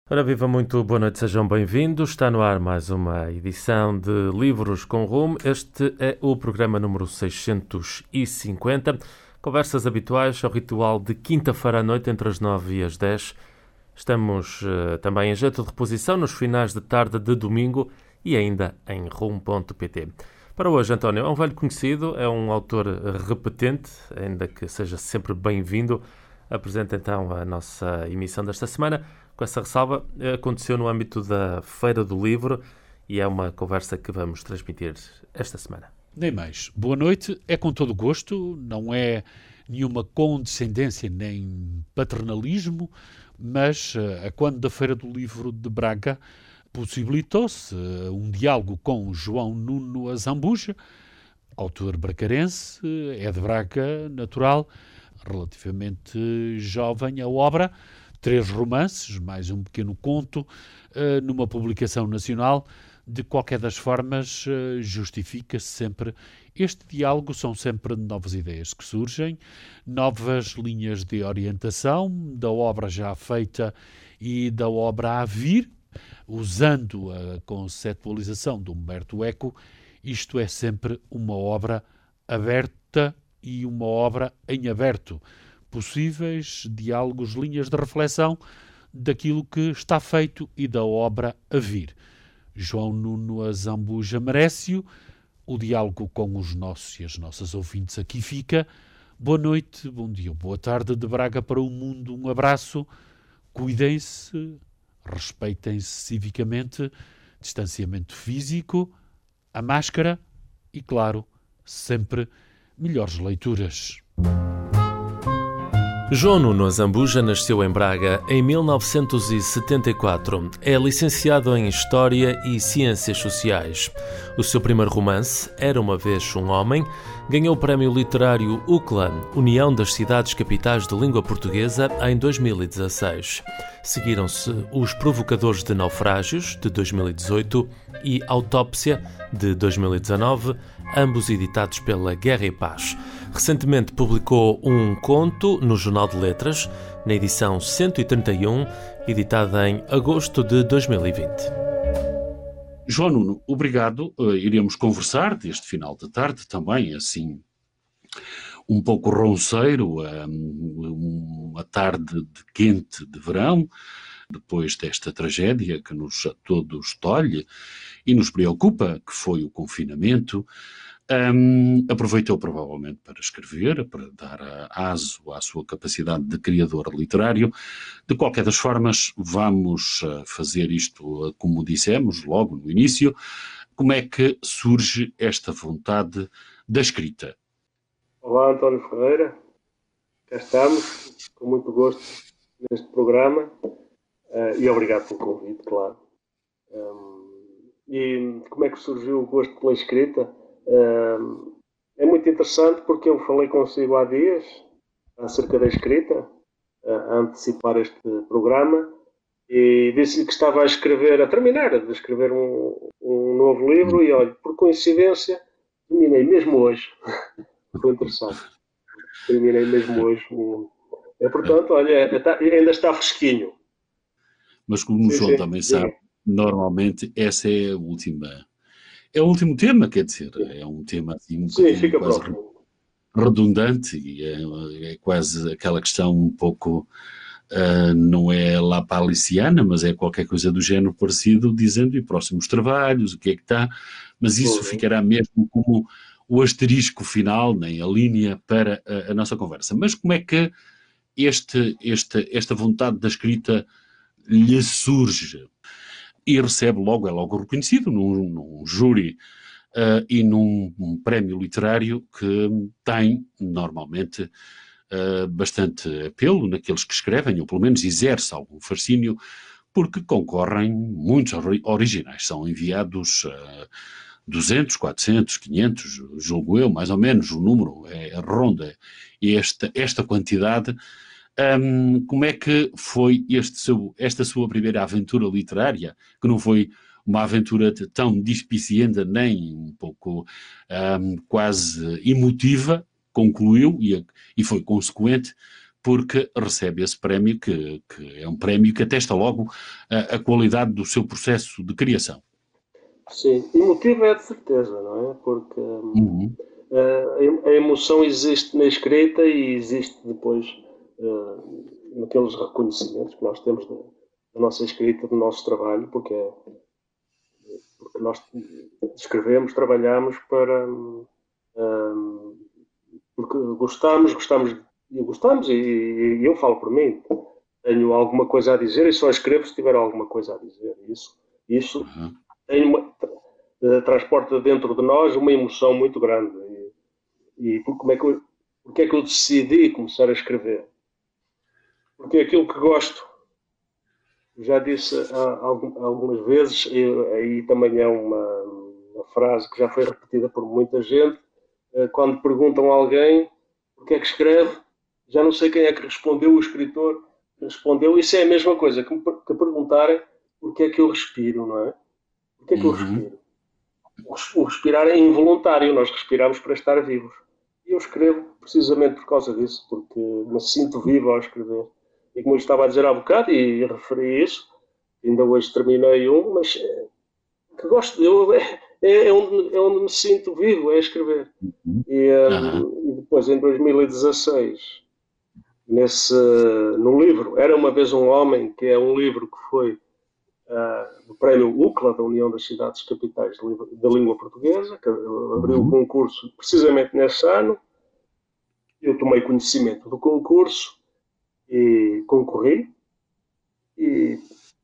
Ora, viva muito, boa noite, sejam bem-vindos. Está no ar mais uma edição de Livros com Rumo. Este é o programa número 650. Conversas habituais ao ritual de quinta-feira à noite, entre as 9 e as 10. Estamos também em jeito de reposição nos finais de tarde de domingo e ainda em rumo.pt. Para hoje, António, é um velho conhecido, é um autor repetente, ainda que seja sempre bem-vindo. Apresenta então a nossa emissão desta semana. Com essa ressalva, aconteceu no âmbito da Feira do Livro e é uma conversa que vamos transmitir esta semana. Nem mais. Boa noite, é com todo gosto, não é nenhuma condescendência nem paternalismo, mas a quando da Feira do Livro de Braga possibilitou-se um diálogo com João Nuno Azambuja, autor bracarense, é de Braga, natural, relativamente jovem. A obra, 3 romances, mais um pequeno conto, numa publicação nacional. De qualquer das formas, justifica-se sempre este diálogo, são sempre novas ideias que surgem, novas linhas de orientação da obra já feita e da obra a vir, usando a conceptualização de Humberto Eco. Isto é sempre uma obra aberta e uma obra em aberto. Possíveis diálogos, linhas de reflexão daquilo que está feito e da obra a vir. João Nuno Azambuja merece-o. O diálogo com os nossos e as nossas ouvintes aqui fica. Boa noite, bom dia, boa tarde de Braga para o mundo. Um abraço. Cuidem-se, respeitem-se civicamente, distanciamento físico, a máscara e, claro, sempre melhores leituras. João Nuno Azambuja nasceu em Braga em 1974. É licenciado em História e Ciências Sociais. O seu primeiro romance, Era uma Vez um Homem, ganhou o prémio literário UCLA, União das Cidades Capitais de Língua Portuguesa, em 2016. Seguiram-se Os Provocadores de Naufrágios, de 2018, e Autópsia, de 2019, ambos editados pela Guerra e Paz. Recentemente publicou um conto no Jornal de Letras, na edição 131, editada em agosto de 2020. João Nuno, obrigado. Iremos conversar deste final de tarde também, assim, um pouco ronceiro, uma tarde quente de verão, depois desta tragédia que nos a todos tolhe e nos preocupa, que foi o confinamento. Aproveitou provavelmente para escrever, para dar aso à sua capacidade de criador literário. De qualquer das formas, vamos fazer isto como dissemos logo no início. Como é que surge esta vontade da escrita? Olá, António Ferreira, cá estamos, com muito gosto neste programa e obrigado pelo convite, claro. E como é que surgiu o gosto pela escrita? É muito interessante porque eu falei consigo há dias acerca da escrita, a antecipar este programa, e disse-lhe que estava a terminar de escrever um novo livro e, olha, por coincidência, terminei mesmo hoje. Foi interessante. Terminei mesmo hoje. Portanto, olha, ainda está fresquinho. Mas como o João também sabe, normalmente essa é a última... É o último tema, quer dizer, é um tema assim um bocadinho quase redundante e é quase aquela questão um pouco, não é lapaliciana, mas é qualquer coisa do género parecido, dizendo e próximos trabalhos, o que é que está, mas isso ficará mesmo como o asterisco final, nem a linha para a nossa conversa. Mas como é que esta vontade da escrita lhe surge? E recebe logo, é logo reconhecido num júri e num prémio literário que tem, normalmente, bastante apelo naqueles que escrevem, ou pelo menos exerce algum fascínio, porque concorrem muitos originais. São enviados 200, 400, 500, julgo eu, mais ou menos, o número ronda esta quantidade. Como é que foi esta sua primeira aventura literária, que não foi uma aventura tão dispicienta nem um pouco quase emotiva, concluiu e foi consequente, porque recebe esse prémio, que é um prémio que atesta logo a qualidade do seu processo de criação. Sim, e motivo é de certeza, não é? Porque a emoção existe na escrita e existe depois naqueles reconhecimentos que nós temos da nossa escrita, do nosso trabalho, porque nós escrevemos, trabalhamos porque gostamos e eu falo por mim. Tenho alguma coisa a dizer e só escrevo se tiver alguma coisa a dizer. Isso transporta dentro de nós uma emoção muito grande. E porque é que eu decidi começar a escrever? Porque é aquilo que gosto. Já disse algumas vezes, e aí também é uma frase que já foi repetida por muita gente, quando perguntam a alguém porque é que escreve, já não sei quem é que respondeu, o escritor respondeu, isso é a mesma coisa que perguntarem porque é que eu respiro, não é? Porque é que eu respiro? O respirar é involuntário, nós respiramos para estar vivos. E eu escrevo precisamente por causa disso, porque me sinto vivo ao escrever. E como eu estava a dizer há bocado, e referi isso, ainda hoje terminei mas que gosto, é onde me sinto vivo, é escrever. E depois, em 2016, no livro Era Uma Vez um Homem, que é um livro que foi do Prémio UCLA, da União das Cidades Capitais da Língua Portuguesa, que abriu o concurso precisamente nesse ano. Eu tomei conhecimento do concurso e concorri. E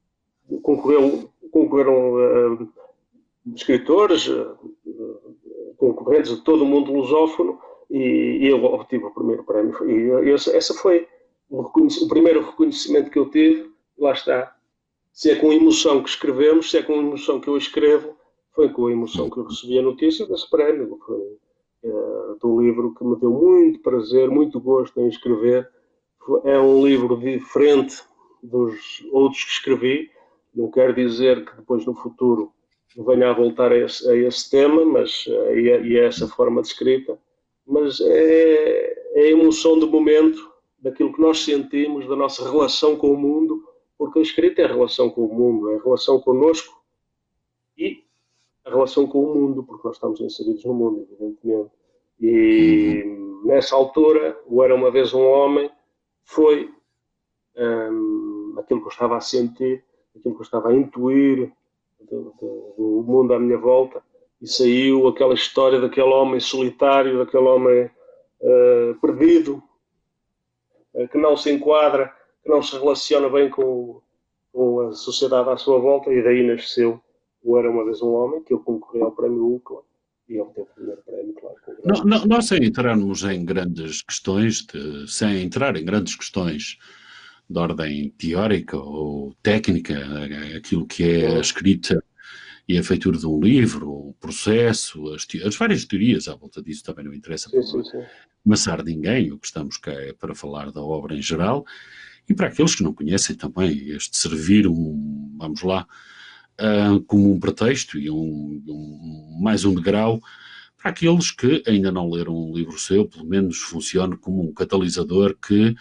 concorreram escritores, concorrentes de todo o mundo lusófono, e eu obtive o primeiro prémio. E esse foi o primeiro reconhecimento que eu tive. Lá está. Se é com emoção que escrevemos, se é com emoção que eu escrevo, foi com a emoção que eu recebi a notícia desse prémio. Foi do livro que me deu muito prazer, muito gosto em escrever. É um livro diferente dos outros que escrevi. Não quer dizer que depois no futuro venha a voltar a esse tema, mas e a essa forma de escrita. Mas é a emoção do momento, daquilo que nós sentimos, da nossa relação com o mundo, porque a escrita é a relação com o mundo, é a relação connosco e a relação com o mundo, porque nós estamos inseridos no mundo, evidentemente. E nessa altura, o Era Uma Vez um Homem foi aquilo que eu estava a sentir, aquilo que eu estava a intuir do mundo à minha volta, e saiu aquela história daquele homem solitário, daquele homem perdido, que não se enquadra, que não se relaciona bem com a sociedade à sua volta, e daí nasceu o Era Uma Vez um Homem, que eu concorri ao prémio UCLA, e obteve o primeiro prémio, claro. Nós, sem entrarmos em grandes questões, sem entrar em grandes questões de ordem teórica ou técnica, aquilo que é a escrita e a feitura de um livro, o processo, as várias teorias à volta disso também não interessa para amassar ninguém. O que estamos cá é para falar da obra em geral e para aqueles que não conhecem também este servir vamos lá, como um pretexto e mais um degrau para aqueles que ainda não leram um livro seu, pelo menos funcione como um catalisador que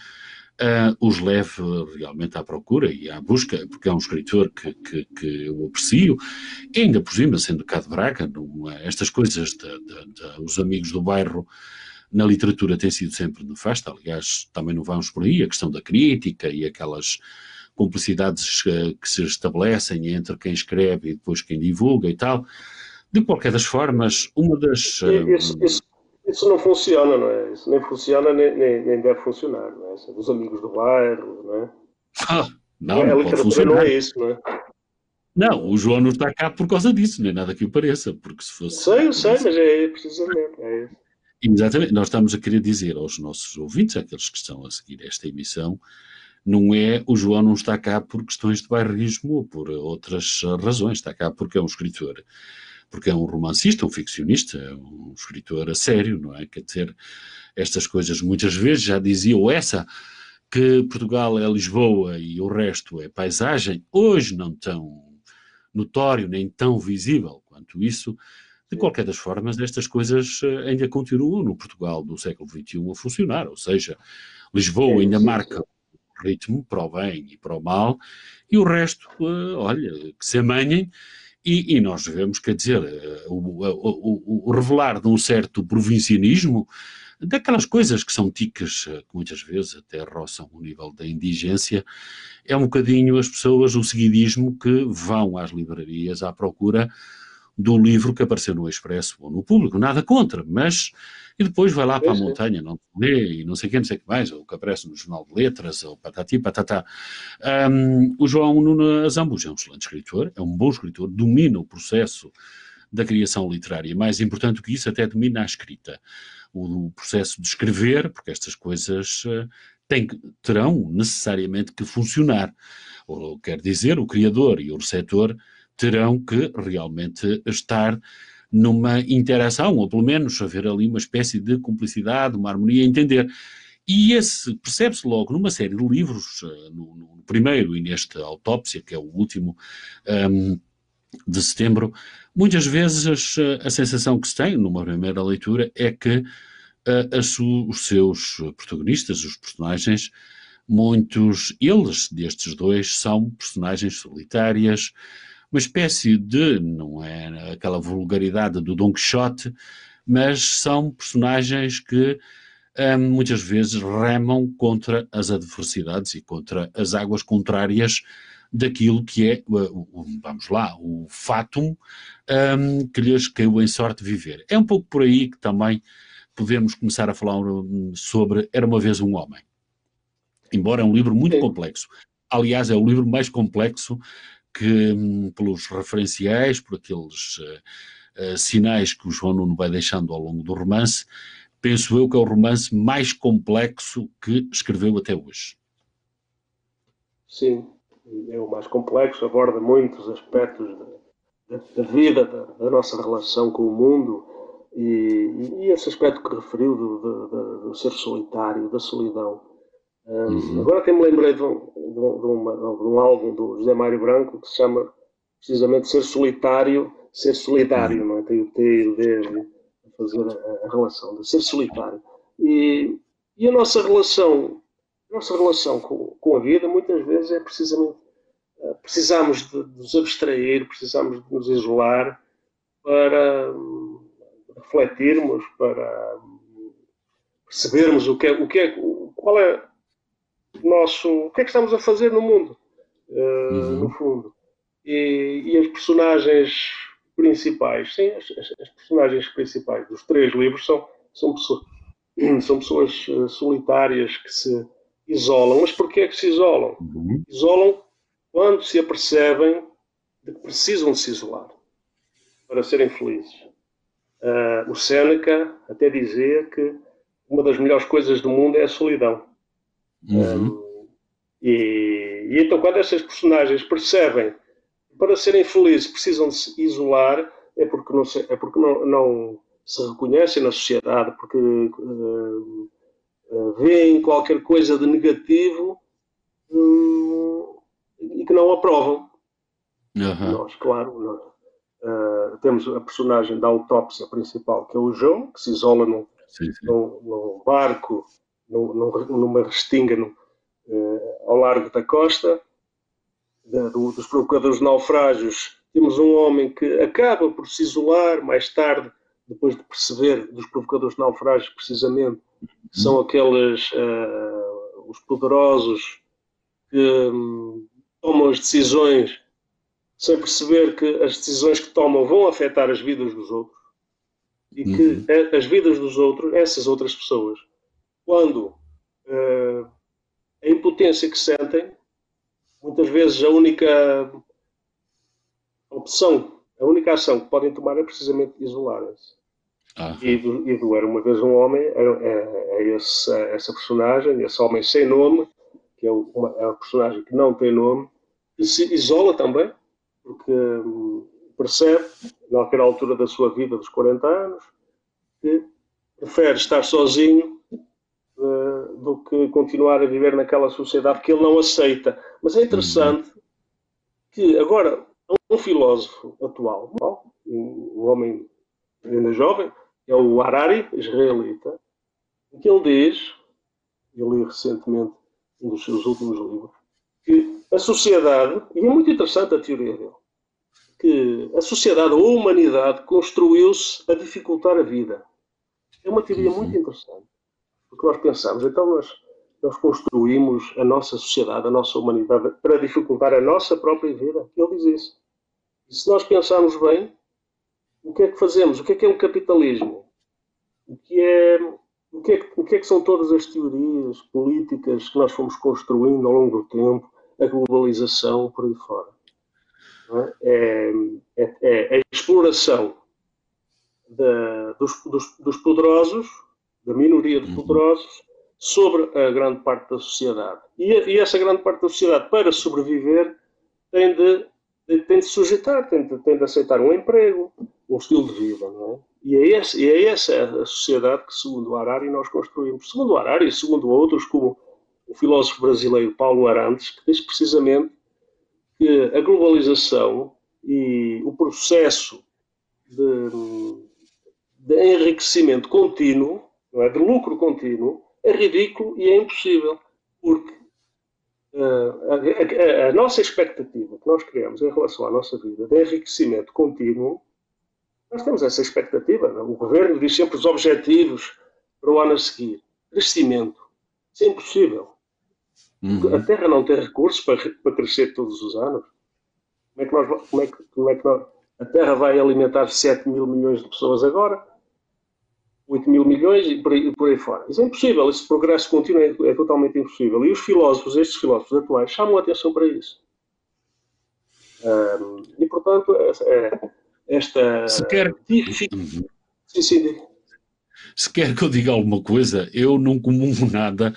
os leve realmente à procura e à busca, porque é um escritor que eu aprecio, e ainda por cima, sendo cá de Braga, estas coisas os amigos do bairro na literatura têm sido sempre nefasta. Aliás, também não vamos por aí, a questão da crítica e aquelas complicidades que se estabelecem entre quem escreve e depois quem divulga e tal. De qualquer das formas, uma das... Isso não funciona, não é? Isso nem funciona, nem deve funcionar, não é? Isso é dos amigos do bairro, não é? Não pode funcionar. Não é isso, não é? Não, o João não está cá por causa disso, nem nada que o pareça, porque se fosse... Sei, mas é precisamente, é isso. Exatamente, nós estamos a querer dizer aos nossos ouvintes, àqueles que estão a seguir esta emissão, não é o João não está cá por questões de bairrismo ou por outras razões, está cá porque é um escritor, porque é um romancista, um ficcionista, um escritor a sério, não é? Quer dizer, estas coisas muitas vezes já diziam essa, que Portugal é Lisboa e o resto é paisagem, hoje não tão notório nem tão visível quanto isso. De qualquer das formas, estas coisas ainda continuam no Portugal do século XXI a funcionar, ou seja, Lisboa ainda sim, marca sim. o ritmo para o bem e para o mal, e o resto, olha, que se amanhem. E nós devemos, quer dizer, o revelar de um certo provincianismo, daquelas coisas que são ticas, que muitas vezes até roçam o nível da indigência, é um bocadinho as pessoas, o seguidismo, que vão às livrarias à procura do livro que apareceu no Expresso ou no Público, nada contra, mas e depois vai lá para Sim, a sim. montanha, não lê, e não sei o que, não sei o que mais, ou o que aparece no Jornal de Letras, ou patati, patatá. O João Nuno Azambuja é um excelente escritor, é um bom escritor, domina o processo da criação literária, mais importante do que isso, até domina a escrita. O processo de escrever, porque estas coisas terão necessariamente que funcionar. Ou, quer dizer, o criador e o receptor terão que realmente estar numa interação, ou pelo menos haver ali uma espécie de cumplicidade, uma harmonia, entender. E esse percebe-se logo numa série de livros, no primeiro e neste Autópsia, que é o último, de setembro, muitas vezes a sensação que se tem numa primeira leitura é que os seus protagonistas, os personagens, muitos eles destes dois são personagens solitárias, uma espécie de, não é aquela vulgaridade do Dom Quixote, mas são personagens que muitas vezes remam contra as adversidades e contra as águas contrárias daquilo que é, vamos lá, o fatum que lhes caiu em sorte viver. É um pouco por aí que também podemos começar a falar sobre Era uma vez um homem. Embora é um livro muito Sim. complexo. Aliás, é o livro mais complexo que, pelos referenciais, por aqueles sinais que o João Nuno vai deixando ao longo do romance, penso eu que é o romance mais complexo que escreveu até hoje. Sim, é o mais complexo, aborda muitos aspectos da vida, da nossa relação com o mundo e esse aspecto que referiu do ser solitário, da solidão. Agora até me lembrei de um álbum do José Mário Branco que se chama precisamente Ser Solitário, Ser Solidário, não é? Tem o T e o D a fazer a relação de ser solitário. E a nossa relação com a vida muitas vezes é precisamente precisamos de nos abstrair, precisamos de nos isolar para refletirmos, para percebermos qual é o que é que estamos a fazer no mundo, no fundo. E as personagens principais, sim, as personagens principais dos três livros são pessoas solitárias que se isolam. Mas porquê é que se isolam? Isolam quando se apercebem de que precisam de se isolar para serem felizes. O Séneca até dizia que uma das melhores coisas do mundo é a solidão. E então, quando essas personagens percebem que para serem felizes precisam de se isolar, é porque não se reconhecem na sociedade, porque veem qualquer coisa de negativo e que não aprovam. Nós, claro, temos a personagem da autópsia principal, que é o João, que se isola num barco, numa restinga ao largo da costa. Dos provocadores de naufrágios, temos um homem que acaba por se isolar mais tarde, depois de perceber dos provocadores de naufrágios, precisamente, que são aqueles os poderosos que tomam as decisões sem perceber que as decisões que tomam vão afetar as vidas dos outros e que as vidas dos outros, essas outras pessoas, quando a impotência que sentem, muitas vezes a única opção, a única ação que podem tomar é precisamente isolarem-se. E do Era uma vez um homem é essa personagem, esse homem sem nome, que é uma personagem que não tem nome, que se isola também, porque percebe, naquela altura da sua vida, dos 40 anos, que prefere estar sozinho do que continuar a viver naquela sociedade que ele não aceita. Mas é interessante que agora um filósofo atual, um homem ainda jovem, é o Harari, israelita, que ele diz eu li recentemente um dos seus últimos livros, que a sociedade, e é muito interessante a teoria dele, que a sociedade ou a humanidade construiu-se a dificultar a vida. É uma teoria muito interessante, porque nós pensamos, então nós construímos a nossa sociedade, a nossa humanidade, para dificultar a nossa própria vida. Ele diz isso. E se nós pensarmos bem, o que é que fazemos? O que é um capitalismo? O que é que são todas as teorias políticas que nós fomos construindo ao longo do tempo, a globalização, por aí fora? É a exploração dos poderosos, da minoria de poderosos, sobre a grande parte da sociedade. E essa grande parte da sociedade, para sobreviver, tem de sujeitar, tem de aceitar um emprego, um estilo de vida, não é? E é essa a sociedade que, segundo o Harari, nós construímos. Segundo o Harari e segundo outros, como o filósofo brasileiro Paulo Arantes, que diz precisamente que a globalização e o processo de enriquecimento contínuo, não é, de lucro contínuo, é ridículo e é impossível, porque a nossa expectativa que nós criamos em relação à nossa vida de enriquecimento contínuo, nós temos essa expectativa. Não? O governo diz sempre os objetivos para o ano a seguir. Crescimento. Isso é impossível. A Terra não tem recursos para crescer todos os anos. Como é que a Terra vai alimentar 7 mil milhões de pessoas agora? 8 mil milhões e por aí fora. Isso é impossível. Esse progresso contínuo é totalmente impossível. E os filósofos, estes filósofos atuais, chamam a atenção para isso. E, portanto, esta... Se quer... Sim. Se quer que eu diga alguma coisa, eu não comungo nada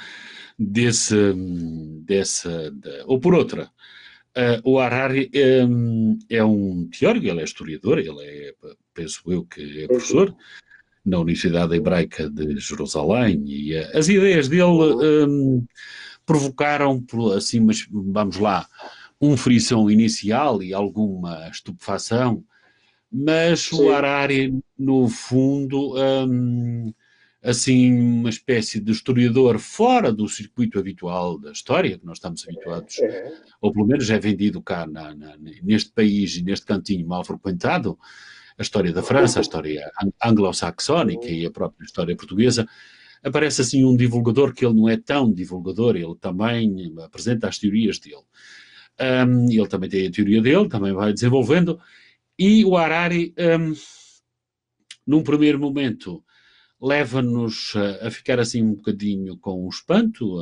ou por outra. O Harari é um teórico, ele é historiador, penso eu que é professor na Universidade Hebraica de Jerusalém, e as ideias dele provocaram, assim, mas vamos lá, frição inicial e alguma estupefação, mas o Harari, no fundo, assim, uma espécie de historiador fora do circuito habitual da história, que nós estamos habituados, ou pelo menos é vendido cá neste país e neste cantinho mal frequentado, a história da França, a história anglo-saxónica e a própria história portuguesa. Aparece assim um divulgador que ele não é tão divulgador, ele também apresenta as teorias dele. Ele também tem a teoria dele, também vai desenvolvendo, e o Harari, num primeiro momento, leva-nos a ficar assim um bocadinho com o espanto,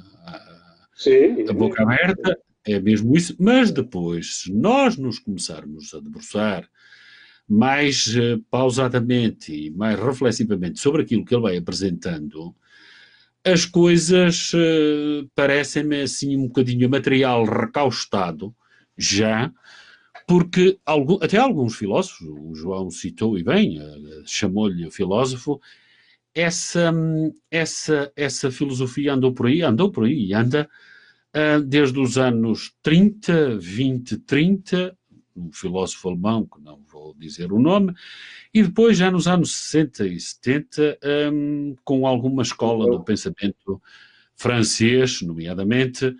a boca aberta, é mesmo isso, mas depois, se nós nos começarmos a debruçar mais pausadamente e mais reflexivamente sobre aquilo que ele vai apresentando, as coisas parecem-me assim um bocadinho a material recaustado, já, porque até alguns filósofos, o João citou e bem, chamou-lhe filósofo, essa filosofia andou por aí e anda desde os anos 30, 20, 30, um filósofo alemão, que não vou dizer o nome, e depois já nos anos 60 e 70, com alguma escola do pensamento francês, nomeadamente,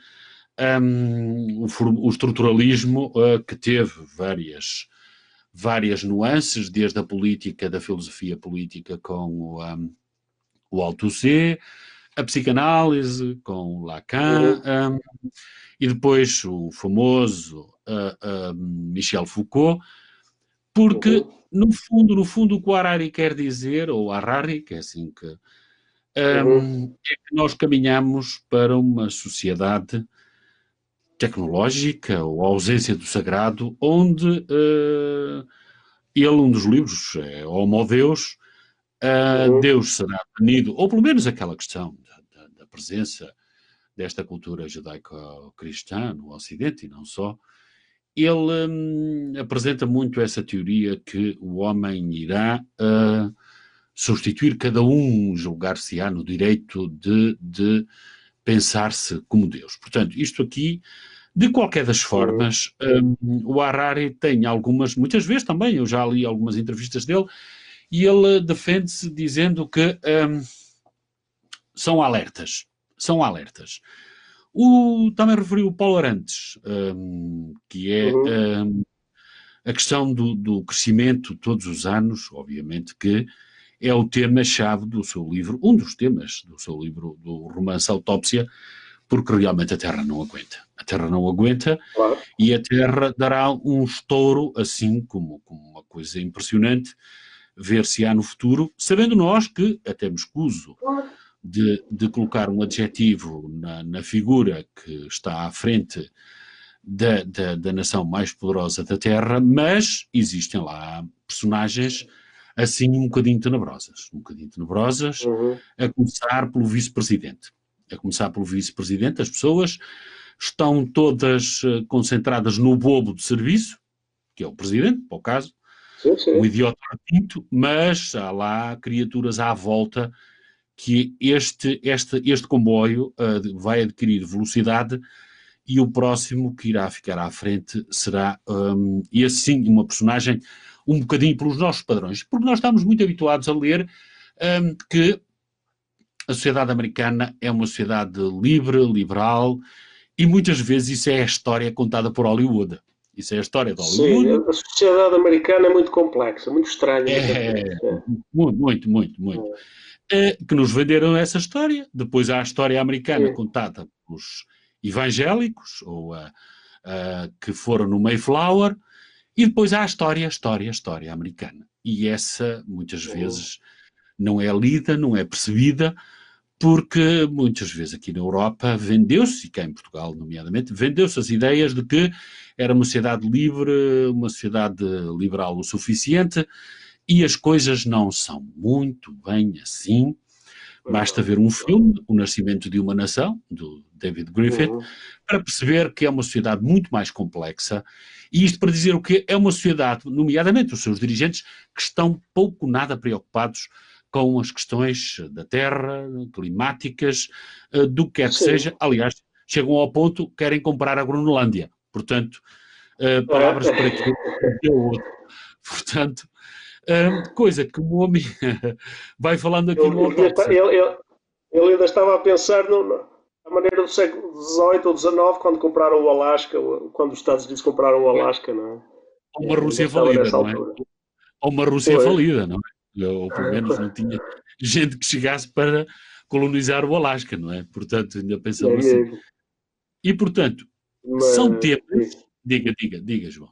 o estruturalismo, que teve várias nuances, desde a política, da filosofia política com o Althusser, a psicanálise com Lacan, e depois o famoso Michel Foucault, porque no fundo o que o Harari quer dizer, ou Harari, que é assim que é que nós caminhamos para uma sociedade tecnológica, ou a ausência do sagrado, onde um dos livros é Homo Deus, Deus será banido, ou pelo menos aquela questão da presença desta cultura judaico-cristã no Ocidente e não só. Ele apresenta muito essa teoria que o homem irá substituir, cada um julgar-se-á no direito de pensar-se como Deus. Portanto, isto aqui, de qualquer das formas, o Harari tem muitas vezes também, eu já li algumas entrevistas dele, e ele defende-se dizendo que são alertas. são alertas. Também referiu o Paulo Arantes, que é a questão do crescimento todos os anos, obviamente que é o tema-chave do seu livro, um dos temas do seu livro, do romance Autópsia, porque realmente a Terra não aguenta. A Terra não aguenta, claro. E a Terra dará um estouro, assim como uma coisa impressionante, ver-se-á no futuro, sabendo nós que, até me escuso de colocar um adjetivo na figura que está à frente da nação mais poderosa da Terra, mas existem lá personagens assim um bocadinho tenebrosas, a começar pelo vice-presidente. As pessoas estão todas concentradas no bobo de serviço, que é o presidente, para o caso, um idiota retinto, mas há lá criaturas à volta que este comboio vai adquirir velocidade e o próximo que irá ficar à frente será, e assim, uma personagem um bocadinho pelos nossos padrões, porque nós estamos muito habituados a ler que a sociedade americana é uma sociedade livre, liberal, e muitas vezes isso é a história contada por Hollywood. Isso é a história de Hollywood. Sim, a sociedade americana é muito complexa, muito estranha. Muito. Que nos venderam essa história. Depois há a história americana contada pelos evangélicos, ou que foram no Mayflower, e depois há a história americana. E essa, muitas vezes, não é lida, não é percebida, porque muitas vezes aqui na Europa vendeu-se, e cá em Portugal nomeadamente, vendeu-se as ideias de que era uma sociedade livre, uma sociedade liberal o suficiente, e as coisas não são muito bem assim. Basta ver um filme, O Nascimento de uma Nação, do David Griffith, para perceber que é uma sociedade muito mais complexa, e isto para dizer o quê? É uma sociedade, nomeadamente os seus dirigentes, que estão pouco nada preocupados com as questões da terra, climáticas, do que quer que seja. Aliás, chegam ao ponto que querem comprar a Groenlândia. Portanto, palavras para que eu outro. Portanto, coisa que o homem vai falando aqui no Autópsia. Ele ainda estava a pensar na maneira do século XVIII ou XIX, quando compraram o Alasca, quando os Estados Unidos compraram o Alasca, não é? Ou uma Rússia falida, não é? Ou uma Rússia falida, não é? Ou pelo menos não tinha gente que chegasse para colonizar o Alasca, não é? Portanto, ainda pensamos assim. E, portanto, são temas... Diga, João.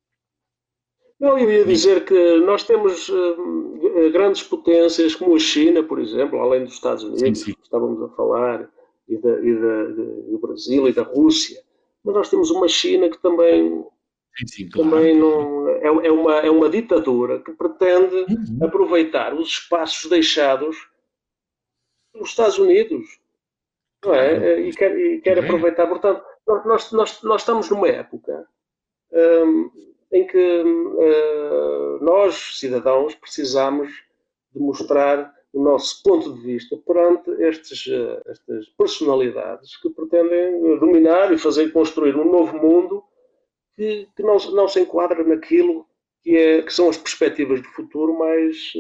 Não, eu ia dizer que nós temos grandes potências como a China, por exemplo, além dos Estados Unidos, que estávamos a falar, e do Brasil e da Rússia. Mas nós temos uma China que também... claro. Também não, é uma ditadura que pretende aproveitar os espaços deixados pelos Estados Unidos, não é? E quer aproveitar. Portanto, nós estamos numa época em que nós, cidadãos, precisamos de mostrar o nosso ponto de vista perante estas personalidades que pretendem dominar e fazer construir um novo mundo que não se enquadra naquilo que são as perspectivas de futuro mais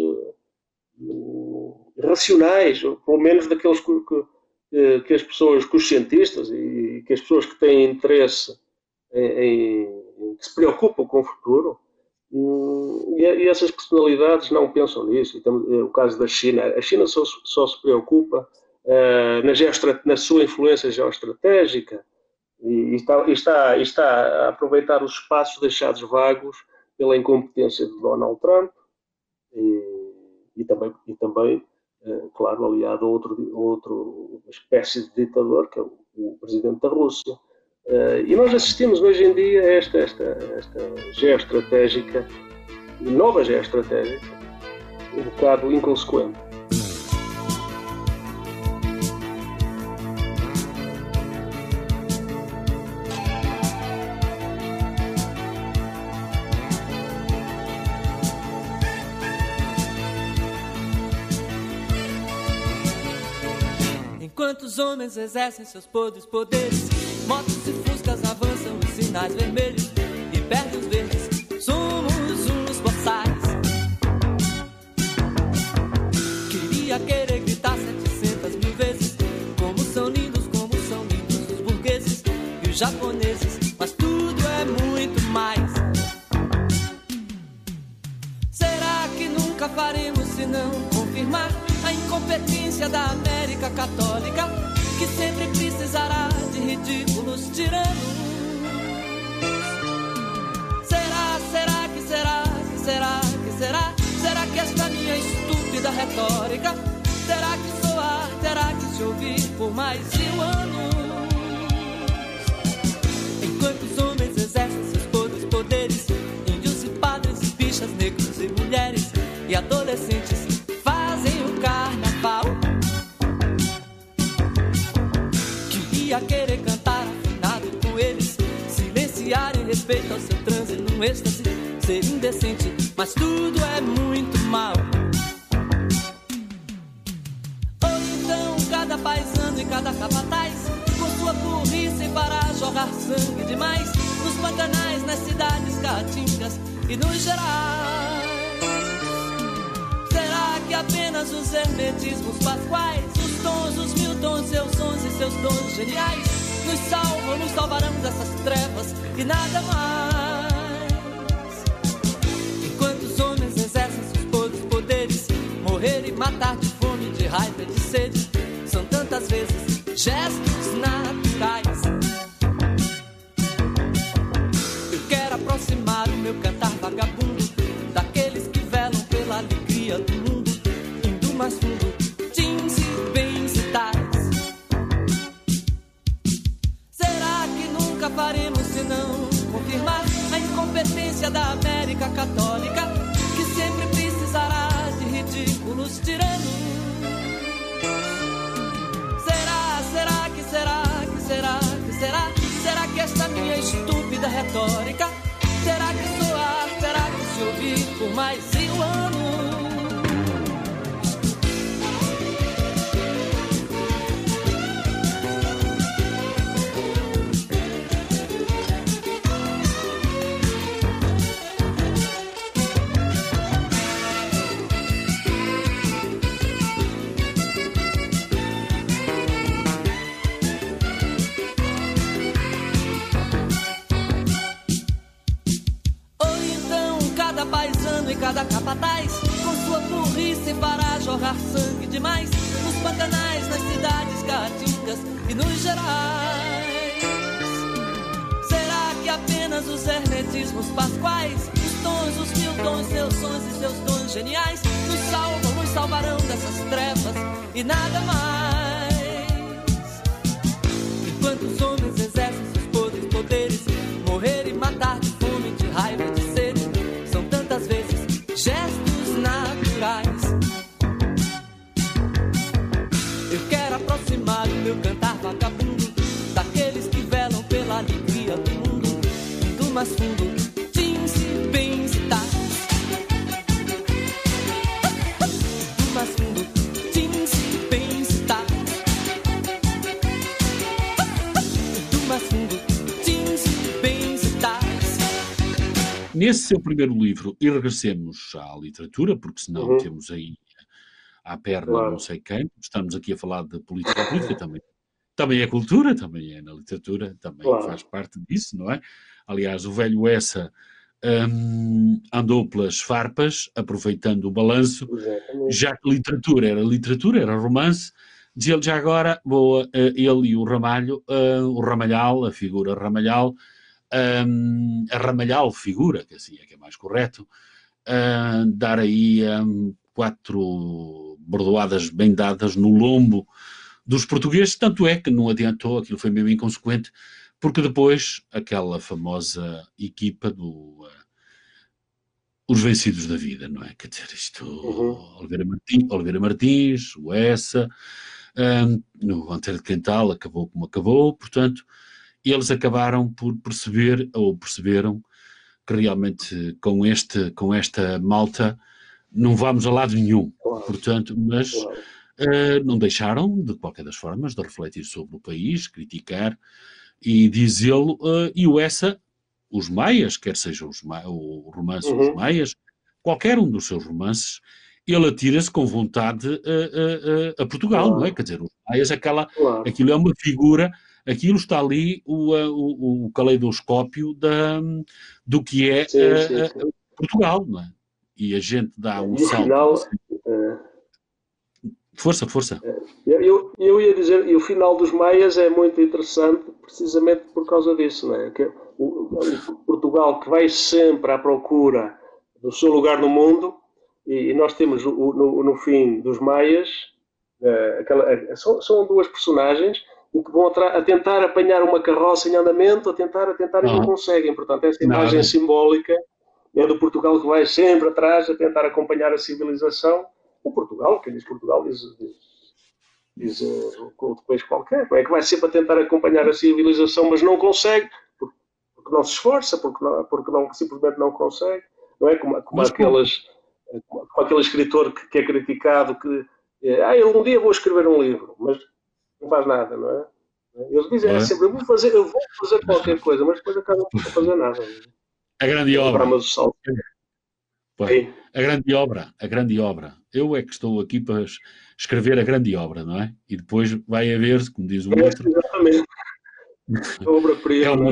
racionais, ou pelo menos daqueles que as pessoas, que os cientistas e que as pessoas que têm interesse que se preocupam com o futuro, e essas personalidades não pensam nisso. Então, o caso da China, a China só se preocupa na sua influência geoestratégica, e está a aproveitar os espaços deixados vagos pela incompetência de Donald Trump e também claro, aliado a outra espécie de ditador, que é o presidente da Rússia. E nós assistimos hoje em dia a esta geoestratégica, nova geoestratégica, um bocado inconsequente. Enquanto os homens exercem seus poderes, motos e fuscas avançam os sinais vermelhos e perdem os verdes, somos uns boçais. Queria querer gritar 700 mil vezes como são senão confirmar a incompetência da América Católica, que sempre precisará de ridículos tiranos. Será que esta minha estúpida retórica terá que soar, terá que se ouvir por mais de um ano? Enquanto os homens exercem seus poderes, índios e padres, bichas, negros e mulheres e adolescentes fazem o carnaval. Queria querer cantar afinado com eles, silenciar em respeito ao seu transe num êxtase, ser indecente, mas tudo é muito mal. Ou então cada paisano e cada capataz, com sua burrice para jogar sangue demais nos pantanais, nas cidades caatingas e nos gerais. Será que apenas os hermetismos pasquais, os tons, os mil tons, seus sons e seus dons geniais nos salvam, nos salvarão dessas trevas e nada mais? Enquanto os homens exercem seus poderes, morrer e matar de fome, de raiva e de sede, são tantas vezes gestos naturais. Eu quero aproximar o meu cantar vagabundo daqueles que velam pela alegria do mundo, indo mais fundo, jeans e bens e tais. Será que nunca faremos senão confirmar a incompetência da América Católica, que sempre precisará de ridículos tiranos? Será que esta minha estúpida retórica terá que soar, terá que se ouvir por mais de um ano? E cada capataz, com sua burrice para jogar sangue demais nos pantanais, nas cidades caatingas e nos gerais. Será que apenas os hermetismos pasquais, os tons, os mil tons, seus sons e seus dons geniais nos salvam, nos salvarão dessas trevas e nada mais? Enquanto os homens exercem seus poderes, morrer e matar de fome, de raiva e de sede, são tantas vezes gestos naturais. Eu quero aproximar o meu cantar vagabundo daqueles que velam pela alegria do mundo, indo mais fundo, jeans e bens e tais. Indo mais fundo, jeans e bens e tais. Indo mais fundo, jeans e bens e tais. Nesse seu primeiro livro, e regressemos à literatura, porque senão temos aí à perna não sei quem, estamos aqui a falar de política, a política também é cultura, também é na literatura, também faz parte disso, não é? Aliás, o velho Essa andou pelas farpas, aproveitando o balanço, já que literatura, era romance, dizia ele já agora, ele e o Ramalho, o Ramalhal, a figura Ramalhal, a Ramalhal figura, que assim é que é mais correto, dar aí 4 bordoadas bem dadas no lombo dos portugueses, tanto é que não adiantou, aquilo foi mesmo inconsequente, porque depois aquela famosa equipa os vencidos da vida, não é? Quer dizer, isto, Oliveira Martins, o Essa, no Antero de Quental acabou como acabou, portanto, eles acabaram por perceberam que realmente com esta malta não vamos a lado nenhum, portanto, mas não deixaram, de qualquer das formas, de refletir sobre o país, criticar e dizê-lo, e o Essa, os Maias, quer seja o romance Os Maias, qualquer um dos seus romances, ele atira-se com vontade a Portugal, não é? Quer dizer, os Maias, aquilo é uma figura, aquilo está ali o caleidoscópio do que é Portugal, não é? E a gente dá um salto. Força, força. Eu ia dizer, e o final dos Maias é muito interessante precisamente por causa disso, não é? Que o Portugal que vai sempre à procura do seu lugar no mundo, e nós temos no fim dos Maias, são duas personagens em que vão a tentar apanhar uma carroça em andamento, a tentar e não conseguem. Portanto, essa imagem simbólica é do Portugal que vai sempre atrás a tentar acompanhar a civilização. O Portugal, quem diz Portugal diz outro país qualquer, não é? Que vai sempre a tentar acompanhar a civilização, mas não consegue, porque não se esforça, porque simplesmente não consegue. Não é como aquele escritor que é criticado, que eu um dia vou escrever um livro, mas não faz nada, não é? Eles dizem sempre, eu vou fazer qualquer coisa, mas depois acabam por não fazer nada. A grande obra. A grande obra. Eu é que estou aqui para escrever a grande obra, não é? E depois vai haver, como diz o outro... Exatamente. A obra-prima.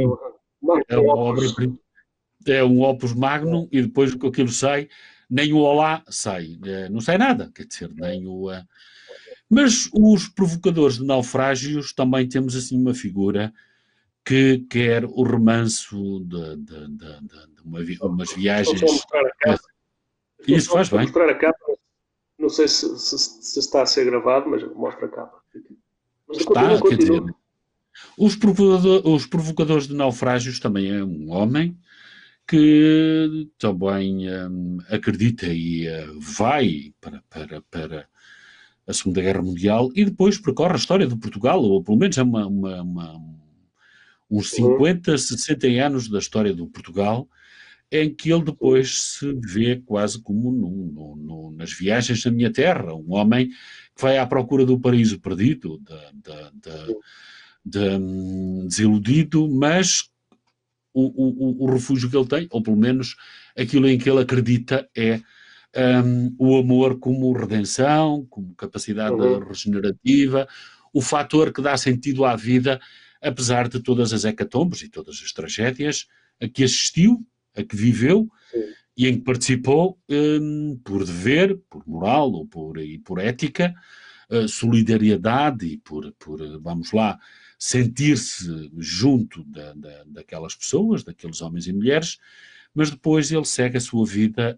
É um opus magnum e depois o que aquilo sai, nem o olá sai. Não sai nada, quer dizer, nem o... Mas os provocadores de naufrágios também temos assim uma figura que quer o remanso de umas viagens... Isso faz bem. Mostrar a capa, não sei se está a ser gravado, mas mostra a capa. Mas está, quer dizer, os provocadores de naufrágios também é um homem que também acredita e vai para a Segunda Guerra Mundial e depois percorre a história de Portugal, ou pelo menos é uns 50, 60 anos da história do Portugal, em que ele depois se vê quase como nas viagens na minha terra, um homem que vai à procura do paraíso perdido, desiludido, mas o refúgio que ele tem, ou pelo menos aquilo em que ele acredita é o amor como redenção, como capacidade regenerativa, o fator que dá sentido à vida, apesar de todas as hecatombes e todas as tragédias a que assistiu, a que viveu e em que participou por dever, por moral e por ética, solidariedade e por vamos lá, sentir-se junto daquelas pessoas, daqueles homens e mulheres, mas depois ele segue a sua vida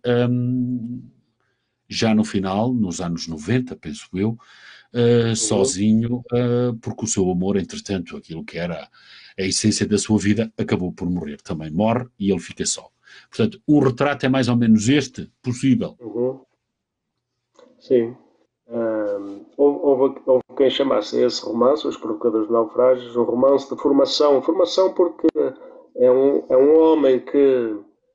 já no final, nos anos 90, penso eu, sozinho, porque o seu amor, entretanto, aquilo que era a essência da sua vida, acabou por morrer. Também morre e ele fica só. Portanto, o retrato é mais ou menos este, possível. Sim. Houve quem chamasse esse romance, Os Provocadores de Naufrágios, um romance de formação. Formação porque é um homem que,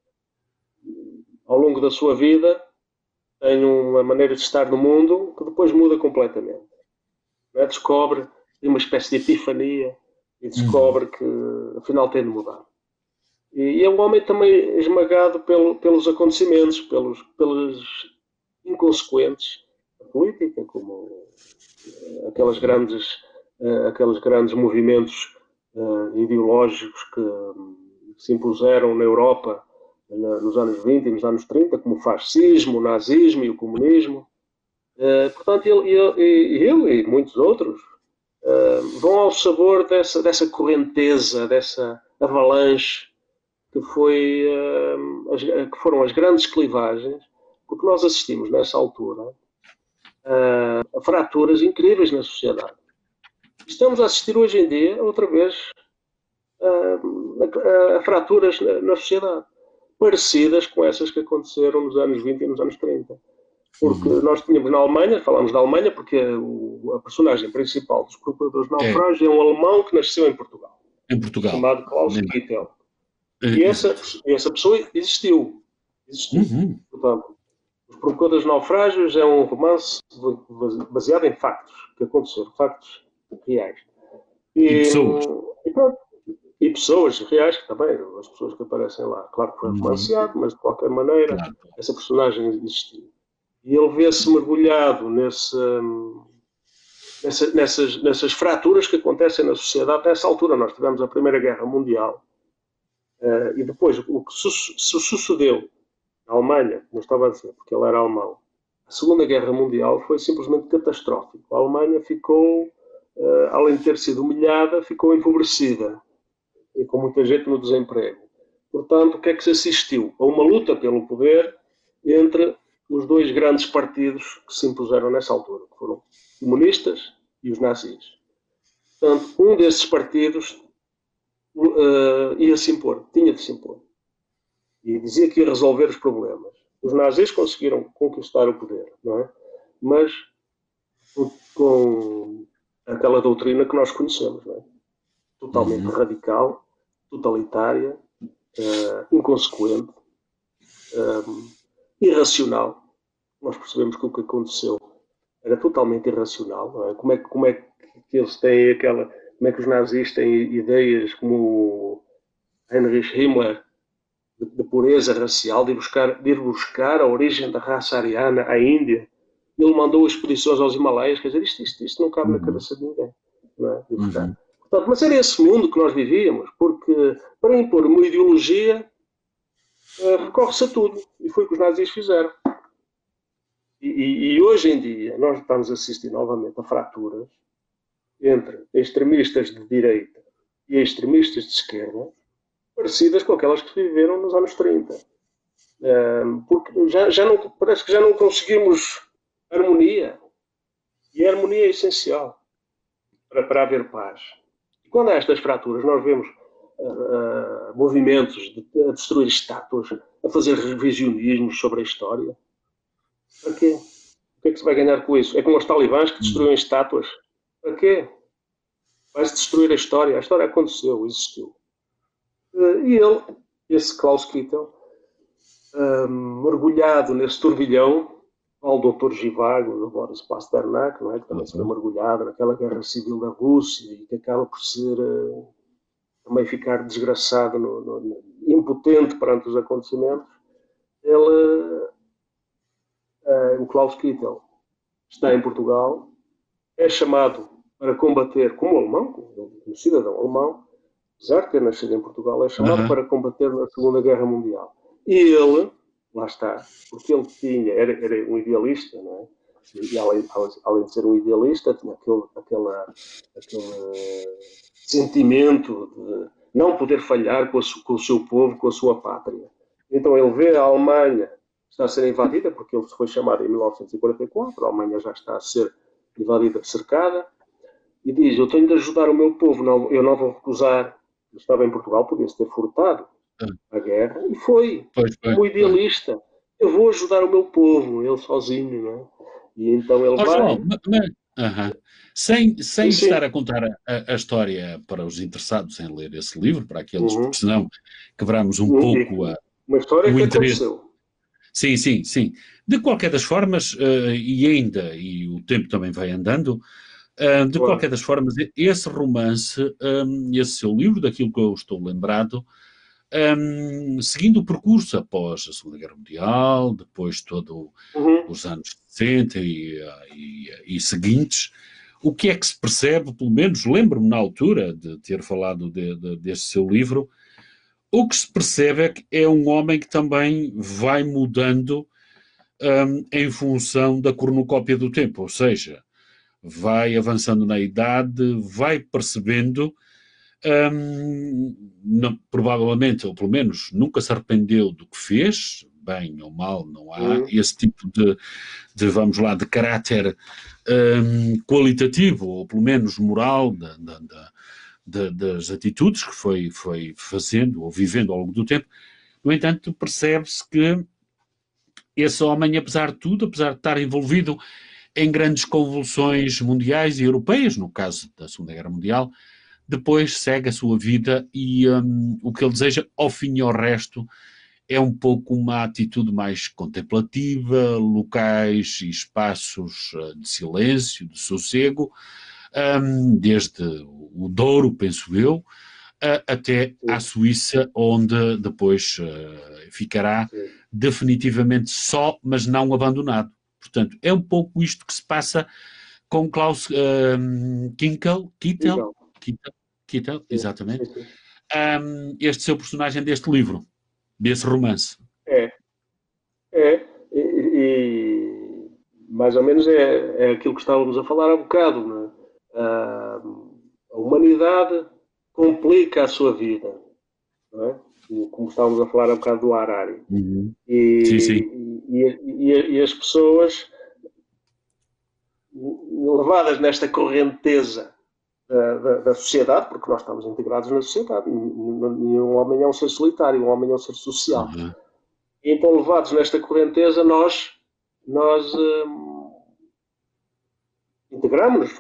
ao longo da sua vida, tem uma maneira de estar no mundo que depois muda completamente. Não é? Descobre, tem uma espécie de epifania e descobre que afinal tem de mudar. E é um homem também esmagado pelos acontecimentos, pelos inconsequentes da política, como aqueles grandes movimentos ideológicos que se impuseram na Europa nos anos 20 e nos anos 30, como o fascismo, o nazismo e o comunismo. Portanto, ele e muitos outros vão ao sabor dessa correnteza, dessa avalanche que foram as grandes clivagens, porque nós assistimos nessa altura a fraturas incríveis na sociedade. Estamos a assistir hoje em dia, outra vez, a fraturas na sociedade, parecidas com essas que aconteceram nos anos 20 e nos anos 30. Porque nós tínhamos na Alemanha, falámos da Alemanha, porque a personagem principal dos Provocadores de Naufrágios é um alemão que nasceu em Portugal. Chamado Klaus Kittel. E essa pessoa existiu. Portanto, Os Provocadores de Naufrágios é um romance baseado em factos que aconteceram, factos reais. E pessoas reais, que também, as pessoas que aparecem lá. Claro que foi romanceado, mas de qualquer maneira, essa personagem existiu. E ele vê-se mergulhado nessas fraturas que acontecem na sociedade. Nessa altura nós tivemos a Primeira Guerra Mundial e depois o que se sucedeu na Alemanha, como eu estava a dizer, porque ele era alemão, a Segunda Guerra Mundial foi simplesmente catastrófico. A Alemanha ficou, além de ter sido humilhada, ficou empobrecida e com muita gente no desemprego. Portanto, o que é que se assistiu? A uma luta pelo poder entre os dois grandes partidos que se impuseram nessa altura, que foram os comunistas e os nazis. Portanto, um desses partidos ia se impor, tinha de se impor. E dizia que ia resolver os problemas. Os nazis conseguiram conquistar o poder, não é? Mas com aquela doutrina que nós conhecemos, não é? Totalmente radical, totalitária, inconsequente, irracional. Nós percebemos que o que aconteceu era totalmente irracional. Não é? Como é que eles têm aquela... Como é que os nazis têm ideias como Heinrich Himmler de pureza racial, de ir buscar a origem da raça ariana à Índia. Ele mandou expedições aos Himalaias, quer dizer, isto não cabe na cabeça de ninguém. Não é? Portanto, mas era esse mundo que nós vivíamos, porque para impor uma ideologia recorre-se a tudo. E foi o que os nazis fizeram. E hoje em dia nós estamos a assistir novamente a fraturas entre extremistas de direita e extremistas de esquerda, parecidas com aquelas que viveram nos anos 30. Porque parece que já não conseguimos harmonia. E a harmonia é essencial para haver paz. E quando há estas fraturas, nós vemos movimentos a destruir estátuas, a fazer revisionismos sobre a história. Para quê? O que é que se vai ganhar com isso? É como os talibãs que destruíam estátuas. Para quê? Vai-se destruir a história. A história aconteceu, existiu. E ele, esse Klaus Kittel, mergulhado nesse turbilhão, ao Dr. Zhivago, do Boris Pasternak, não é? Que também se foi mergulhado naquela guerra civil da Rússia e que acaba por ser também ficar desgraçado, impotente perante os acontecimentos. O Klaus Kittel está em Portugal, é chamado para combater como alemão, como cidadão alemão, apesar de ter nascido em Portugal, é chamado para combater na Segunda Guerra Mundial. E ele, lá está, porque ele era um idealista, não é? E além de ser um idealista, tinha aquele sentimento de não poder falhar com o seu povo, com a sua pátria. Então ele vê a Alemanha está a ser invadida, porque ele foi chamado em 1944, a Alemanha já está a ser invadida, cercada, e diz, eu tenho de ajudar o meu povo, eu não vou recusar. Eu estava em Portugal, podia-se ter furtado a guerra, e foi, como idealista. Eu vou ajudar o meu povo, ele sozinho, não é? E então ele vai... Sem estar a contar a história para os interessados em ler esse livro, para aqueles, porque senão quebramos um pouco uma história o que interesse. Aconteceu. Sim. De qualquer das formas, e o tempo também vai andando, de qualquer das formas, esse romance, esse seu livro, daquilo que eu estou lembrado, seguindo o percurso após a Segunda Guerra Mundial, depois todos os anos 60 e seguintes, o que é que se percebe, pelo menos lembro-me na altura de ter falado deste seu livro, o que se percebe é que é um homem que também vai mudando em função da cornucópia do tempo, ou seja, vai avançando na idade, vai percebendo, provavelmente, ou pelo menos nunca se arrependeu do que fez, bem ou mal, não há esse tipo de vamos lá, de caráter qualitativo, ou pelo menos moral, das atitudes que foi fazendo ou vivendo ao longo do tempo. No entanto, percebe-se que esse homem, apesar de tudo, apesar de estar envolvido em grandes convulsões mundiais e europeias, no caso da Segunda Guerra Mundial, depois segue a sua vida e o que ele deseja, ao fim e ao resto, é um pouco uma atitude mais contemplativa, locais e espaços de silêncio, de sossego, desde o Douro, penso eu, até à Suíça, onde depois ficará definitivamente só, mas não abandonado. Portanto, é um pouco isto que se passa com Klaus Kittel, exatamente, este seu personagem deste livro, desse romance. E mais ou menos é aquilo que estávamos a falar há bocado, não é? A humanidade complica a sua vida, não é? Como estávamos a falar há bocado do Harari. E as pessoas levadas nesta correnteza da sociedade, porque nós estamos integrados na sociedade, um homem é um ser solitário, um homem é um ser social. E então, levados nesta correnteza, nós integramos-nos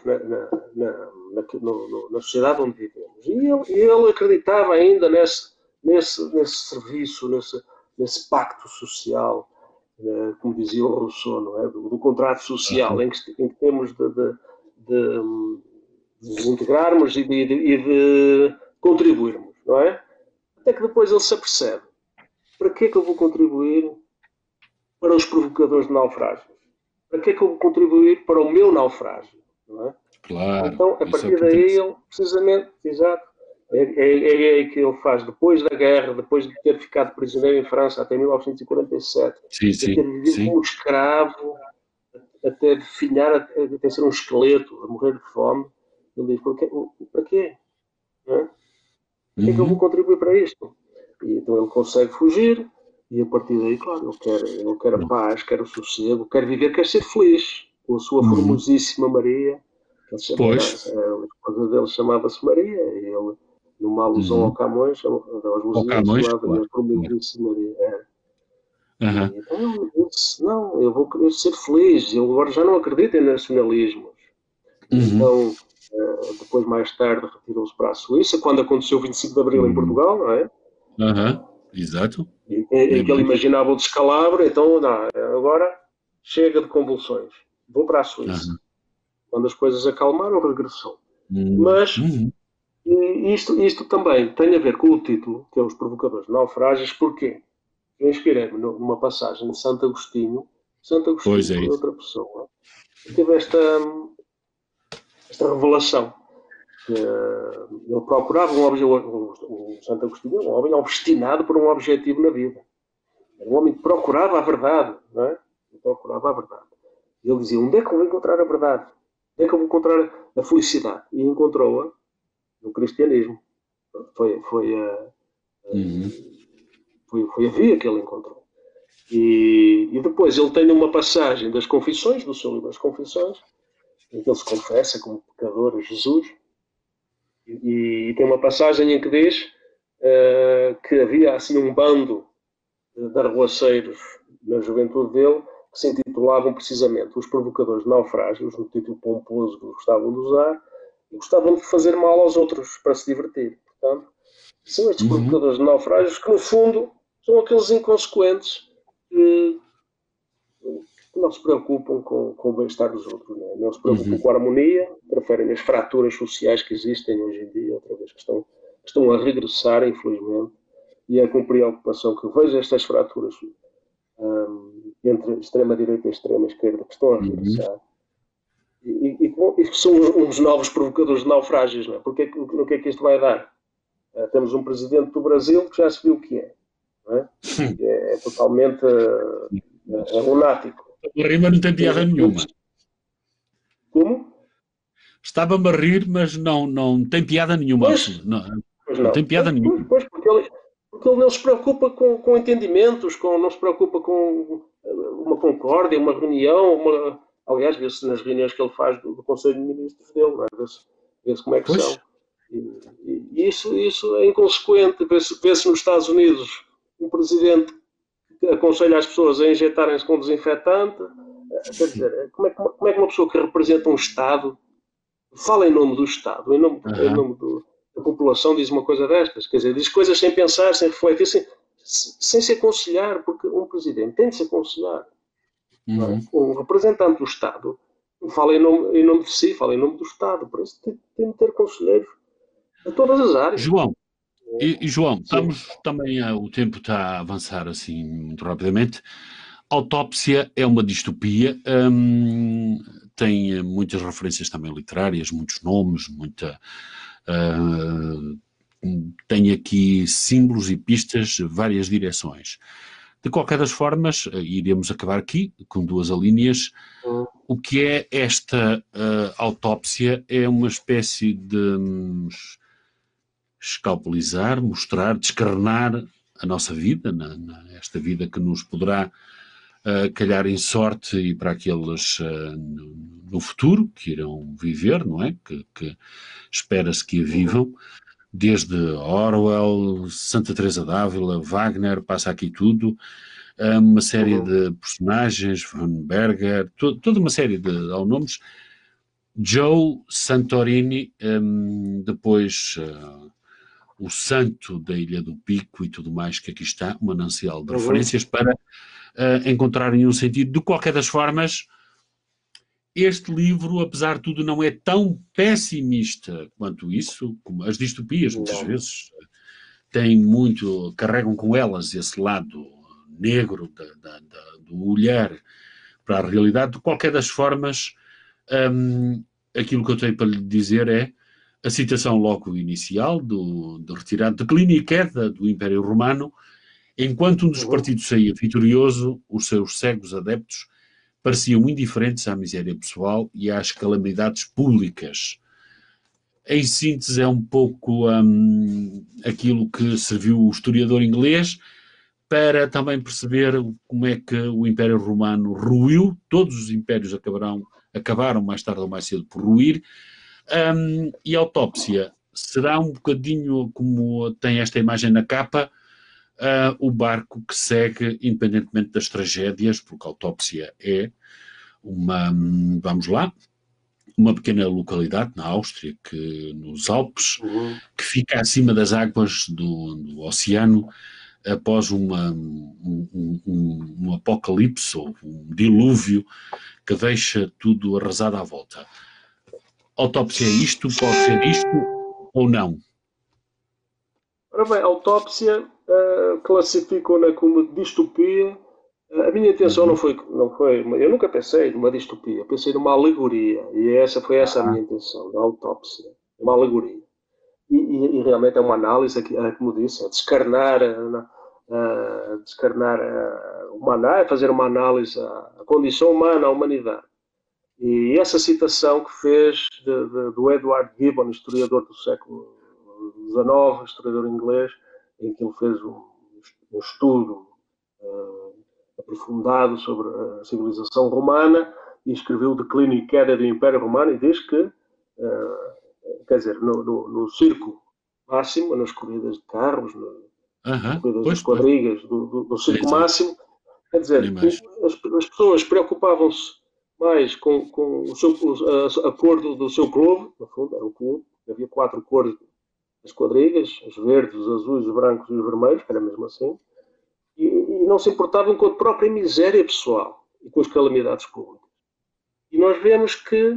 na sociedade onde vivemos. E ele acreditava ainda nesse serviço, nesse pacto social, como dizia o Rousseau, não é? do contrato social, em que temos de nos integrarmos e de contribuirmos, não é? Até que depois ele se apercebe: para que é que eu vou contribuir para os provocadores de naufrágios? Para que é que eu vou contribuir para o meu naufrágio? Não é? Claro. Então, a partir daí, ele, precisamente, exato, é aí que ele faz, depois da guerra, depois de ter ficado prisioneiro em França até 1947, de ter vivido como escravo, até definhar, até ser um esqueleto, a morrer de fome, ele diz: para quê? Não é? Para que é que eu vou contribuir para isto? E então ele consegue fugir, e a partir daí, claro, ele quer a paz, quer o sossego, quer viver, quer ser feliz, com a sua formosíssima Maria. A esposa dele chamava-se Maria, e ele, numa alusão ao Camões, aos Lusíadas, chamava-lhe a formosíssima Maria. Então ele disse: não, eu vou querer ser feliz. Ele agora já não acredita em nacionalismos. Então, depois, mais tarde, retirou-se para a Suíça, quando aconteceu o 25 de Abril em Portugal, não é? Exato. E que ele imaginava o descalabro, então, não, agora chega de convulsões, vou para a Suíça. Quando as coisas acalmaram, regressou. Mas isto também tem a ver com o título, que é Os Provocadores de Naufrágios. Porquê? Eu inspirei-me numa passagem de Santo Agostinho. Santo Agostinho foi outra pessoa que teve esta revelação. Ele procurava o Santo Agostinho, um homem obstinado por um objetivo na vida. Era um homem que procurava a verdade, não é? Ele procurava a verdade. E ele dizia: onde é que eu vou encontrar a verdade? Onde é que eu vou encontrar a felicidade? E encontrou-a no cristianismo. Foi a via que ele encontrou. E depois ele tem uma passagem das Confissões, do seu livro As Confissões, em que ele se confessa como pecador a Jesus. E tem uma passagem em que diz que havia assim um bando de arruaceiros na juventude dele que se intitulavam precisamente Os Provocadores de Naufrágios, um título pomposo que gostavam de usar, e gostavam de fazer mal aos outros para se divertir. Portanto, são estes provocadores de naufrágios que, no fundo, são aqueles inconsequentes que não se preocupam com o bem-estar dos outros, não se preocupam com a harmonia, preferem as fraturas sociais que existem hoje em dia, outra vez, que estão a regressar, infelizmente, e é com preocupação que eu vejo estas fraturas entre extrema-direita e extrema-esquerda que estão a regressar, e que são uns novos provocadores de naufrágios, não é? Porque no que é que isto vai dar? Temos um presidente do Brasil que já se viu o que é, não é? É totalmente lunático. A rir, mas não tem piada nenhuma. Como? Estava-me a rir, mas não tem piada nenhuma. Não tem piada nenhuma. Pois, porque ele não se preocupa com entendimentos, não se preocupa com uma concórdia, uma reunião, aliás, vê-se nas reuniões que ele faz do Conselho de Ministros dele, não é? Vê-se como é que são. E isso é inconsequente. Vê-se nos Estados Unidos um presidente que aconselha as pessoas a injetarem-se com desinfetante. Quer dizer, como é que uma pessoa que representa um Estado fala em nome do Estado, em nome da população, diz uma coisa destas? Quer dizer, diz coisas sem pensar, sem refletir, sem se aconselhar, porque um presidente tem de se aconselhar. Um representante do Estado não fala em nome de si, fala em nome do Estado. Por isso tem de ter conselheiros a todas as áreas. João, estamos também, o tempo está a avançar assim muito rapidamente. Autópsia é uma distopia, tem muitas referências também literárias, muitos nomes, tem aqui símbolos e pistas, várias direções. De qualquer das formas, iremos acabar aqui com 2 alíneas. O que é esta autópsia? É uma espécie de escalpelizar, mostrar, descarnar a nossa vida, esta vida que nos poderá calhar em sorte e para aqueles no futuro que irão viver, não é? Que espera-se que a vivam, desde Orwell, Santa Teresa d'Ávila, Wagner, passa aqui tudo, uma série de personagens, Von Berger, toda uma série de nomes, Joe Santorini, depois o Santo da Ilha do Pico e tudo mais que aqui está, um manancial de referências para encontrarem um sentido. De qualquer das formas, este livro, apesar de tudo, não é tão pessimista quanto isso, como as distopias, muitas vezes, carregam com elas esse lado negro do olhar para a realidade. De qualquer das formas, aquilo que eu tenho para lhe dizer é a citação logo inicial do retirado, declínio e queda do Império Romano. Enquanto um dos partidos saía vitorioso, os seus cegos adeptos pareciam indiferentes à miséria pessoal e às calamidades públicas. Em síntese, é um pouco aquilo que serviu o historiador inglês para também perceber como é que o Império Romano ruiu. Todos os impérios acabaram mais tarde ou mais cedo por ruir. E a autópsia será um bocadinho como tem esta imagem na capa, o barco que segue independentemente das tragédias, porque a autópsia é uma pequena localidade na Áustria, nos Alpes, que fica acima das águas do oceano após um apocalipse ou um dilúvio que deixa tudo arrasado à volta. Autópsia é isto? Pode ser isto ou não? Ora bem, a autópsia classificou-na como distopia. A minha intenção não foi, eu nunca pensei numa distopia, pensei numa alegoria, e foi essa a minha intenção, da autópsia, uma alegoria. E realmente é uma análise, como disse, é descarnar fazer uma análise à condição humana, à humanidade. E essa citação que fez do Edward Gibbon, historiador do século XIX, historiador inglês, em que ele fez um estudo aprofundado sobre a civilização romana e escreveu o declínio e queda do Império Romano, e diz que, no circo máximo, nas corridas de carros, nas corridas das quadrigas do circo máximo, quer dizer, as pessoas preocupavam-se mais com a cor do seu clube, no fundo era o clube, havia 4 cores das quadrigas, os verdes, os azuis, os brancos e os vermelhos, que era mesmo assim, e não se importavam com a própria miséria pessoal e com as calamidades públicas. E nós vemos que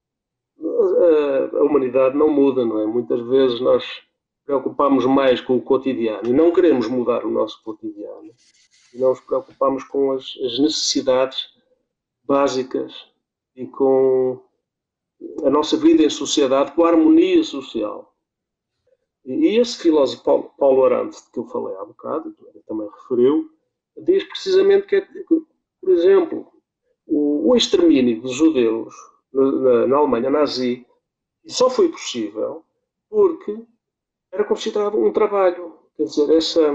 a humanidade não muda, não é? Muitas vezes nós preocupamos mais com o cotidiano e não queremos mudar o nosso cotidiano. E não nos preocupamos com as necessidades básicas e com a nossa vida em sociedade, com a harmonia social. E esse filósofo Paulo Arantes, de que eu falei há bocado, que também referiu, diz precisamente que, por exemplo, o extermínio dos judeus na Alemanha nazi só foi possível porque era considerado um trabalho. Quer dizer,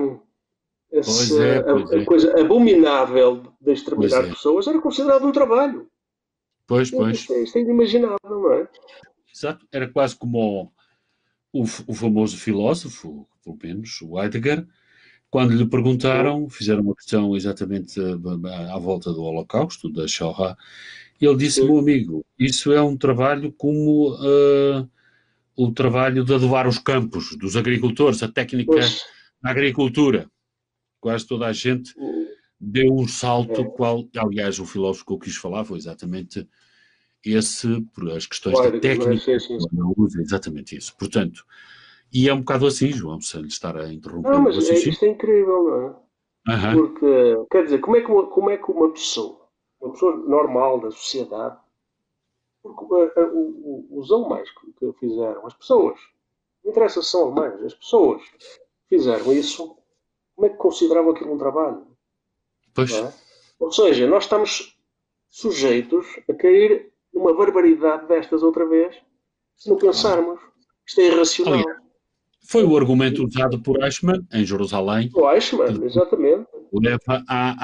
a coisa abominável de exterminar pessoas era considerado um trabalho. Isto é inimaginável, não é? Exato. Era quase como o famoso filósofo, pelo menos, o Heidegger, quando lhe perguntaram, fizeram uma questão exatamente à volta do Holocausto, da Shoah, ele disse: meu amigo, isso é um trabalho como o trabalho de adubar os campos, dos agricultores, a técnica da agricultura. Quase toda a gente deu um salto, aliás, o filósofo que eu quis falar foi exatamente esse, por as questões da técnica, não usa exatamente isso. Portanto, e é um bocado assim, João, sem lhe estar a interromper. Não, mas isto é incrível, não é? Porque, quer dizer, como é que uma pessoa normal da sociedade, porque os alemães que fizeram, as pessoas, não interessa se são alemães, as pessoas fizeram isso, como é que consideravam aquilo um trabalho? Pois. Não é? Ou seja, nós estamos sujeitos a cair numa barbaridade destas outra vez, se não pensarmos. Isto é irracional. Aliás, foi o argumento usado por Eichmann em Jerusalém. O Eichmann, exatamente. Leva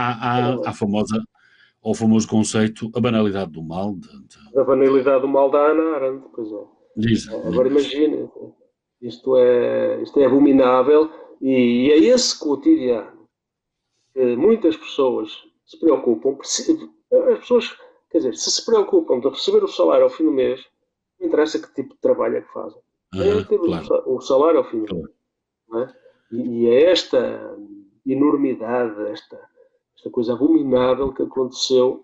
ao famoso conceito a banalidade do mal. A banalidade do mal da Hannah Arendt, pois é. Diz. Agora imagine, isto é abominável e é esse cotidiano que muitas pessoas se preocupam. As pessoas, quer dizer, se preocupam de receber o salário ao fim do mês, não interessa que tipo de trabalho é que fazem. Claro. O salário ao fim do mês. Não é? E é esta enormidade, esta coisa abominável que aconteceu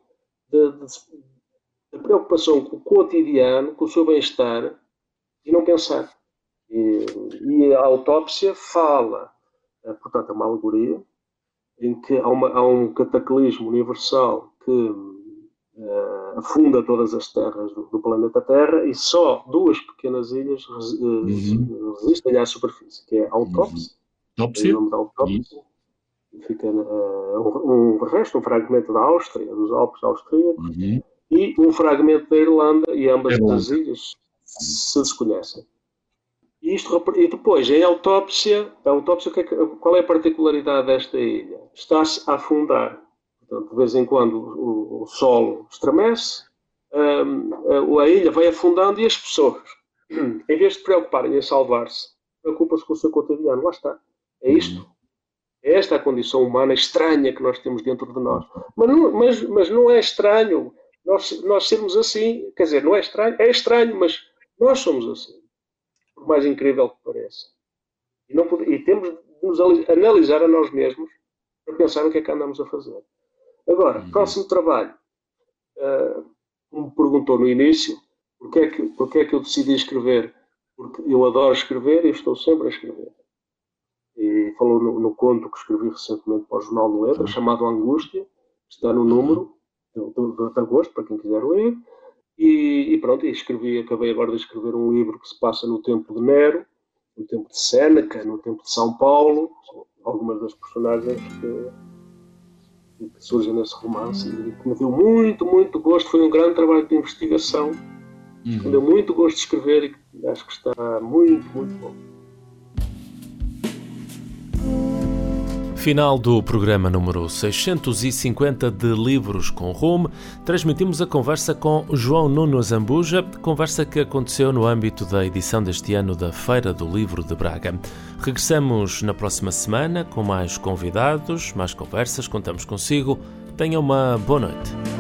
da preocupação com o cotidiano, com o seu bem-estar e não pensar. E a autópsia fala, portanto, é uma alegoria em que há um cataclismo universal que afunda todas as terras do planeta Terra e só 2 pequenas ilhas resistem à superfície, que é a autópsia, o nome da autópsia, fica um fragmento da Áustria, dos Alpes austríacos, e um fragmento da Irlanda, e ambas as ilhas se desconhecem. E depois, em autópsia, qual é a particularidade desta ilha? Está-se a afundar. Portanto, de vez em quando o solo estremece, a ilha vai afundando e as pessoas, em vez de se preocuparem em salvar-se, preocupam-se com o seu cotidiano. Lá está. É isto. É esta a condição humana estranha que nós temos dentro de nós. Mas não é estranho nós sermos assim. Quer dizer, não é estranho. É estranho, mas nós somos assim. Por mais incrível que pareça. E temos de nos analisar a nós mesmos para pensar o que é que andamos a fazer. Agora, próximo trabalho. Como me perguntou no início, porque é que eu decidi escrever? Porque eu adoro escrever e estou sempre a escrever. E falou no conto que escrevi recentemente para o Jornal de Letras, chamado Angústia, está no número de agosto, para quem quiser ler. E pronto, acabei agora de escrever um livro que se passa no tempo de Nero, no tempo de Séneca, no tempo de São Paulo. São algumas das personagens que surgem nesse romance e que me deu muito, muito gosto. Foi um grande trabalho de investigação, me deu muito gosto de escrever e acho que está muito, muito bom. Final do programa número 650 de Livros com Rumo, transmitimos a conversa com João Nuno Zambuja, conversa que aconteceu no âmbito da edição deste ano da Feira do Livro de Braga. Regressamos na próxima semana com mais convidados, mais conversas, contamos consigo. Tenha uma boa noite.